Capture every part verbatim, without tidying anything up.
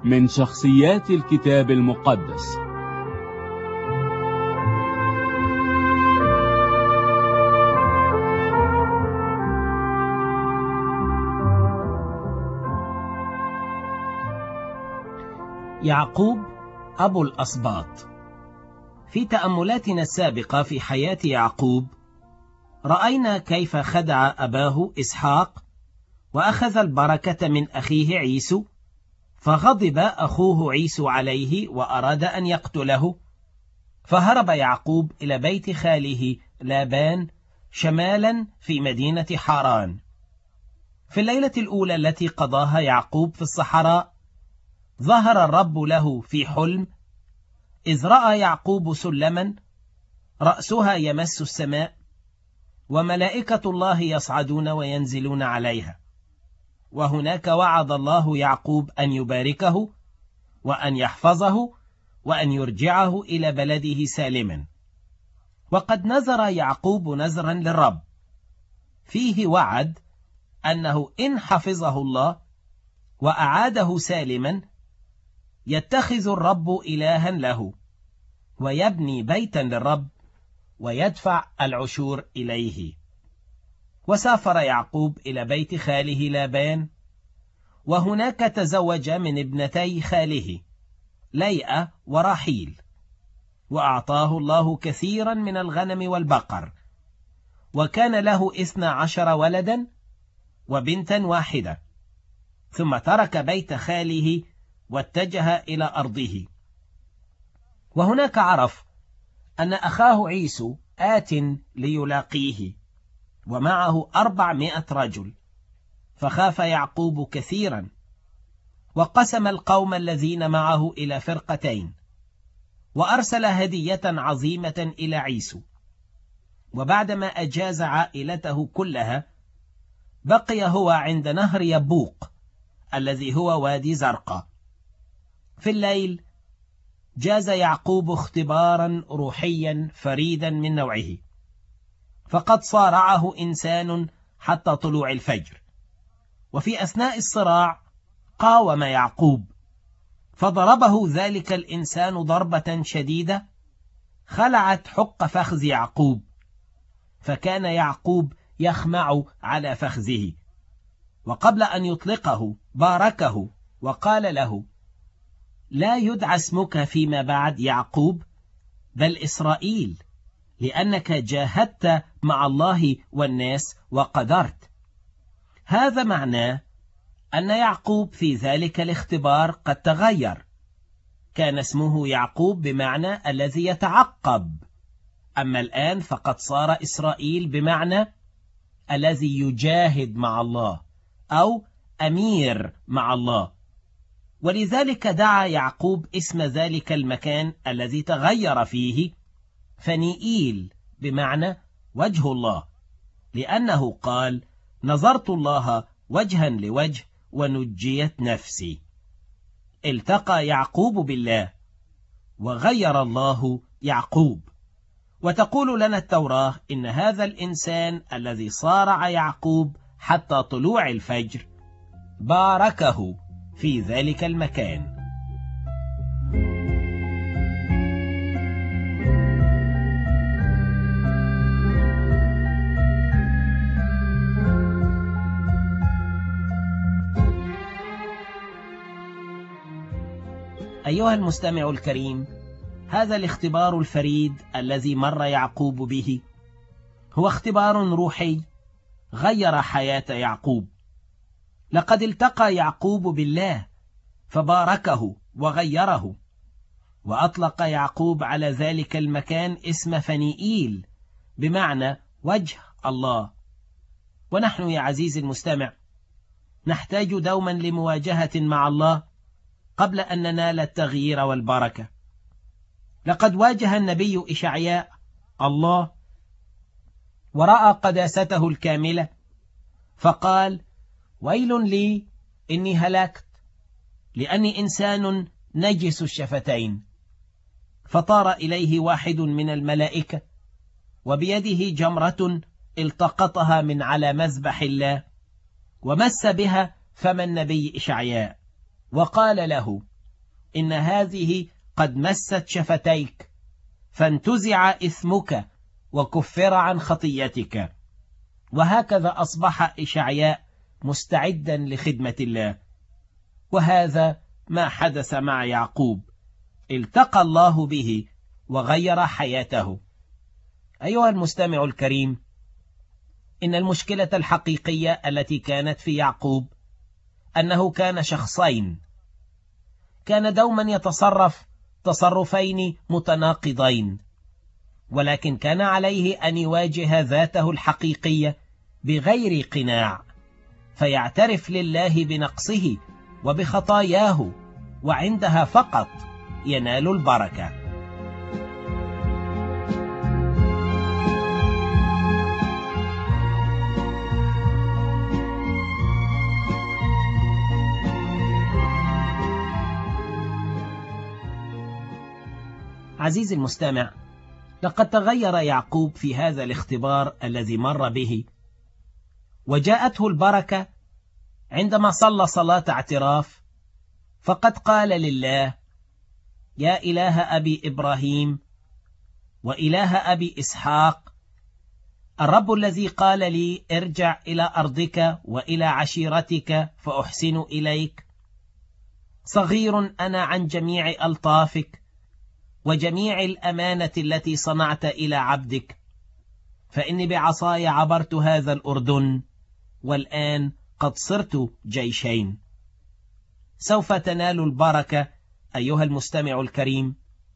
من شخصيات الكتاب المقدس. يعقوب أبو الأسباط. في تأملاتنا السابقة في حياة يعقوب رأينا كيف خدع أباه إسحاق وأخذ البركة من أخيه عيسو، فغضب أخوه عيسو عليه وأراد أن يقتله، فهرب يعقوب إلى بيت خاله لابان شمالا في مدينة حاران. في الليلة الأولى التي قضاها يعقوب في الصحراء ظهر الرب له في حلم، إذ رأى يعقوب سلما رأسها يمس السماء وملائكة الله يصعدون وينزلون عليها، وهناك وعد الله يعقوب أن يباركه وأن يحفظه وأن يرجعه إلى بلده سالما. وقد نذر يعقوب نذرا للرب فيه وعد أنه إن حفظه الله وأعاده سالما يتخذ الرب إلها له ويبني بيتا للرب ويدفع العشور إليه. وسافر يعقوب إلى بيت خاله لابان، وهناك تزوج من ابنتي خاله ليئة وراحيل، وأعطاه الله كثيرا من الغنم والبقر، وكان له اثنا عشر ولدا وبنتا واحدة. ثم ترك بيت خاله واتجه إلى أرضه. وهناك عرف أن أخاه عيسو آت ليلاقيه ومعه أربعمائة رجل، فخاف يعقوب كثيرا، وقسم القوم الذين معه إلى فرقتين، وأرسل هدية عظيمة إلى عيسو. وبعدما أجاز عائلته كلها بقي هو عند نهر يبوق الذي هو وادي زرقا. في الليل جاز يعقوب اختبارا روحيا فريدا من نوعه، فقد صارعه إنسان حتى طلوع الفجر، وفي أثناء الصراع قاوم يعقوب، فضربه ذلك الإنسان ضربة شديدة خلعت حق فخذ يعقوب، فكان يعقوب يخمع على فخذه. وقبل أن يطلقه باركه وقال له: لا يدعى اسمك فيما بعد يعقوب بل إسرائيل، لأنك جاهدت مع الله والناس وقدرت. هذا معناه أن يعقوب في ذلك الاختبار قد تغير، كان اسمه يعقوب بمعنى الذي يتعقب، أما الآن فقد صار إسرائيل بمعنى الذي يجاهد مع الله أو أمير مع الله. ولذلك دعا يعقوب اسم ذلك المكان الذي تغير فيه فنيئيل بمعنى وجه الله، لأنه قال: نظرت الله وجها لوجه ونجيت نفسي. التقى يعقوب بالله وغير الله يعقوب. وتقول لنا التوراة إن هذا الإنسان الذي صارع يعقوب حتى طلوع الفجر باركه في ذلك المكان. أيها المستمع الكريم، هذا الاختبار الفريد الذي مر يعقوب به هو اختبار روحي غير حياة يعقوب. لقد التقى يعقوب بالله فباركه وغيره، وأطلق يعقوب على ذلك المكان اسم فنيئيل بمعنى وجه الله. ونحن يا عزيزي المستمع نحتاج دوما لمواجهة مع الله قبل أن ننال التغيير والبركة. لقد واجه النبي إشعياء الله ورأى قداسته الكاملة، فقال: ويل لي إني هلكت لأني إنسان نجس الشفتين. فطار إليه واحد من الملائكة وبيده جمرة التقطها من على مذبح الله ومس بها فم النبي إشعياء وقال له: إن هذه قد مست شفتيك، فانتزع إثمك وكفر عن خطيتك. وهكذا أصبح إشعياء مستعدا لخدمة الله. وهذا ما حدث مع يعقوب، التقى الله به وغير حياته. أيها المستمع الكريم، إن المشكلة الحقيقية التي كانت في يعقوب أنه كان شخصين، كان دوما يتصرف تصرفين متناقضين، ولكن كان عليه أن يواجه ذاته الحقيقية بغير قناع، فيعترف لله بنقصه وبخطاياه، وعندها فقط ينال البركة. عزيزي المستمع، لقد تغير يعقوب في هذا الاختبار الذي مر به، وجاءته البركة عندما صلى صلاة اعتراف، فقد قال لله: يا إله أبي إبراهيم وإله أبي إسحاق، الرب الذي قال لي ارجع إلى أرضك وإلى عشيرتك فأحسن إليك، صغير أنا عن جميع ألطافك وجميع الأمانة التي صنعت إلى عبدك، فإني بعصاي عبرت هذا الأردن، والآن قد صرت جيشين. سوف تنال البركة أيها المستمع الكريم،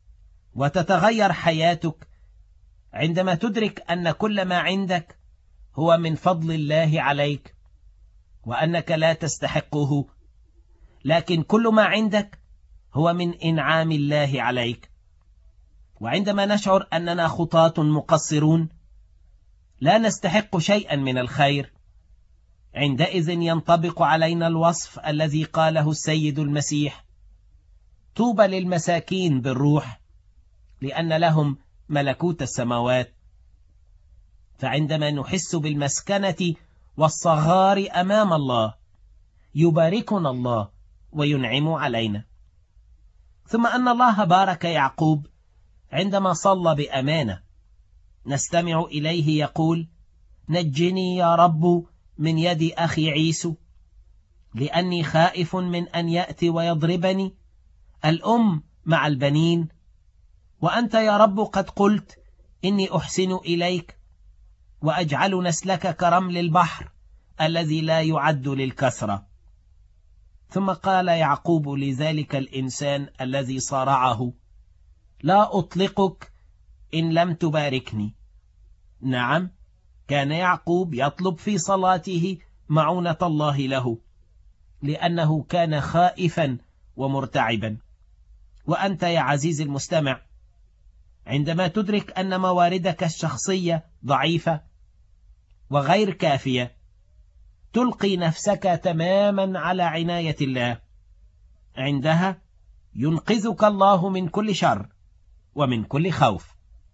وتتغير حياتك عندما تدرك أن كل ما عندك هو من فضل الله عليك، وأنك لا تستحقه، لكن كل ما عندك هو من إنعام الله عليك. وعندما نشعر أننا خطاة مقصرون لا نستحق شيئا من الخير، عندئذ ينطبق علينا الوصف الذي قاله السيد المسيح: طوبى للمساكين بالروح لأن لهم ملكوت السماوات. فعندما نحس بالمسكنة والصغار أمام الله يباركنا الله وينعم علينا. ثم أن الله بارك يعقوب عندما صلى بأمانة. نستمع إليه يقول: نجني يا رب من يد أخي عيسو، لأني خائف من أن يأتي ويضربني الأم مع البنين، وأنت يا رب قد قلت إني أحسن إليك وأجعل نسلك كرمل البحر الذي لا يعد للكثرة. ثم قال يعقوب لذلك الإنسان الذي صارعه: لا أطلقك إن لم تباركني. نعم، كان يعقوب يطلب في صلاته معونة الله له، لأنه كان خائفا ومرتعبا. وأنت يا عزيزي المستمع، عندما تدرك أن مواردك الشخصية ضعيفة وغير كافية، تلقي نفسك تماما على عناية الله، عندها ينقذك الله من كل شر ومن كل خوف.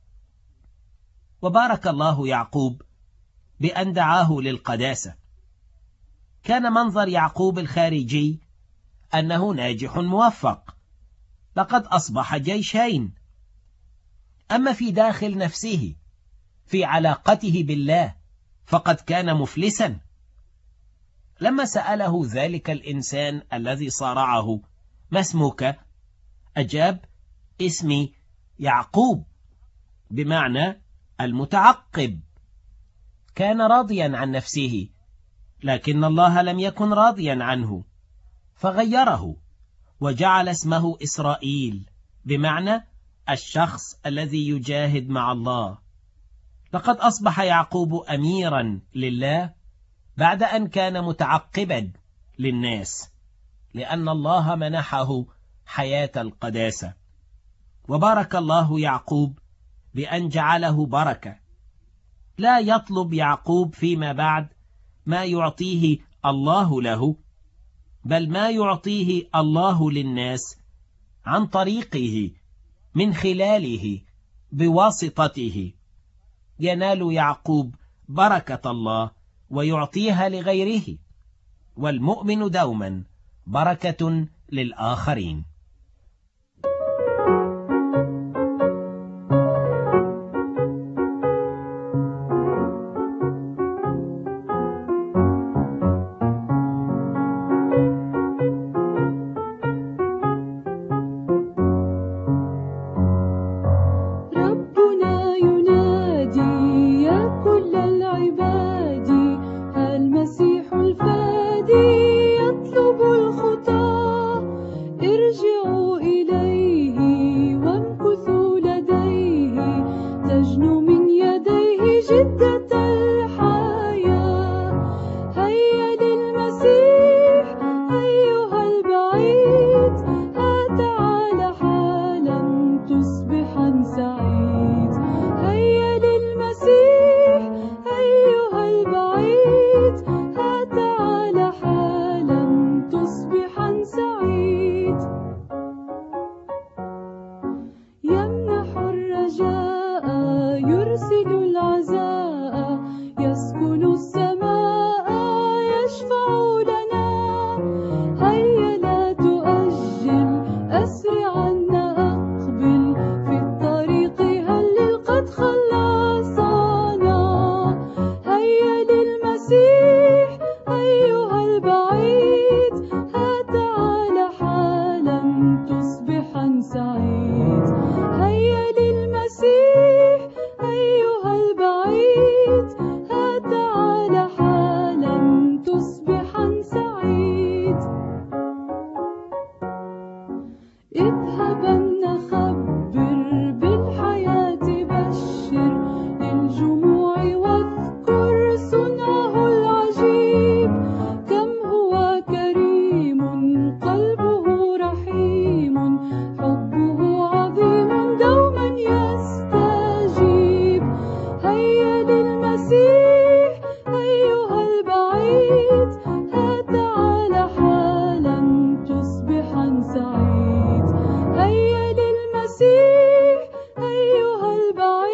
وبارك الله يعقوب بأن دعاه للقداسة. كان منظر يعقوب الخارجي أنه ناجح موفق، لقد أصبح جيشين. أما في داخل نفسه، في علاقته بالله، فقد كان مفلسا. لما سأله ذلك الإنسان الذي صارعه: ما اسمك؟ أجاب: اسمي يعقوب، بمعنى المتعقب. كان راضيا عن نفسه، لكن الله لم يكن راضيا عنه، فغيره وجعل اسمه إسرائيل، بمعنى الشخص الذي يجاهد مع الله. لقد أصبح يعقوب أميرا لله بعد أن كان متعقبا للناس، لأن الله منحه حياة القداسة. وبارك الله يعقوب بأن جعله بركة. لا يطلب يعقوب فيما بعد ما يعطيه الله له، بل ما يعطيه الله للناس عن طريقه، من خلاله، بواسطته. ينال يعقوب بركة الله ويعطيها لغيره، والمؤمن دوما بركة للآخرين.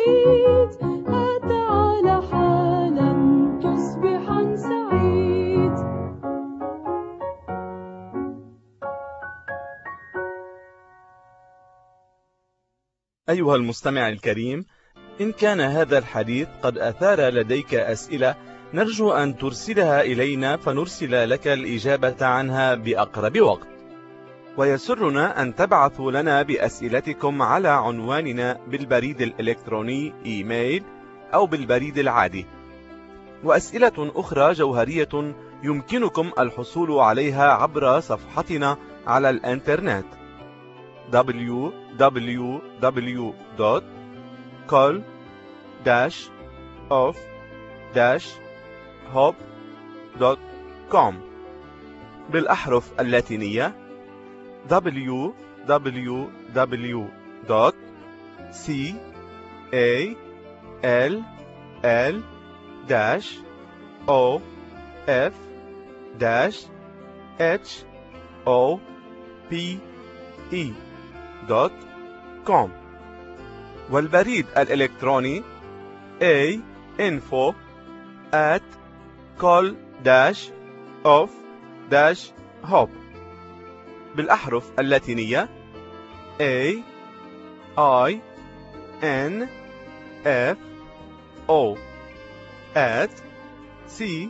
بعيد، تعال حالا تصبحا سعيد. أيها المستمع الكريم، إن كان هذا الحديث قد أثار لديك أسئلة، نرجو أن ترسلها إلينا فنرسل لك الإجابة عنها بأقرب وقت. ويسرنا أن تبعثوا لنا بأسئلتكم على عنواننا بالبريد الإلكتروني إيميل أو بالبريد العادي. وأسئلة أخرى جوهرية يمكنكم الحصول عليها عبر صفحتنا على الإنترنت دبليو دبليو دبليو دوت كول داش أوف داش هوب دوت كوم بالأحرف اللاتينية دبليو دبليو دبليو دوت سي إيه إل إل داش أو إف داش إتش أو بي إي دوت كوم، والبريد الإلكتروني A info at call dash of dash hop بالأحرف اللاتينية A I N F O at C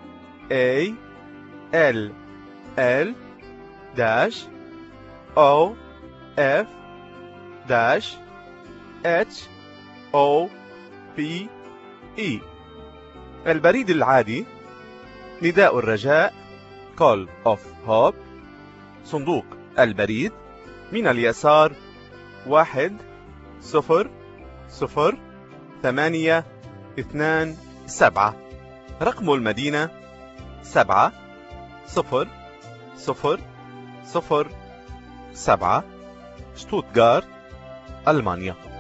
A L L dash O F dash H O P E. البريد العادي نداء الرجاء Call of Hope، صندوق البريد من اليسار واحد صفر صفر ثمانية اثنان سبعة، رقم المدينة سبعة صفر صفر صفر سبعة، شتوتغارت، ألمانيا.